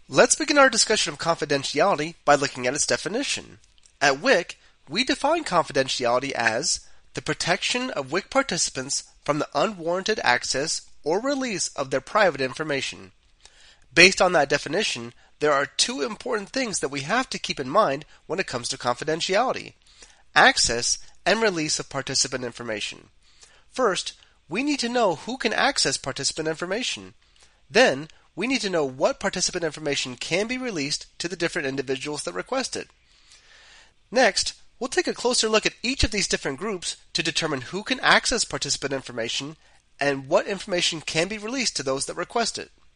Let's begin our discussion of confidentiality by looking at its definition. At WIC, we define confidentiality as the protection of WIC participants from the unwarranted access or release of their private information. Based on that definition, there are two important things that we have to keep in mind when it comes to confidentiality: access and release of participant information. First, we need to know who can access participant information. Then, we need to know what participant information can be released to the different individuals that request it. Next, we'll take a closer look at each of these different groups to determine who can access participant information and what information can be released to those that request it.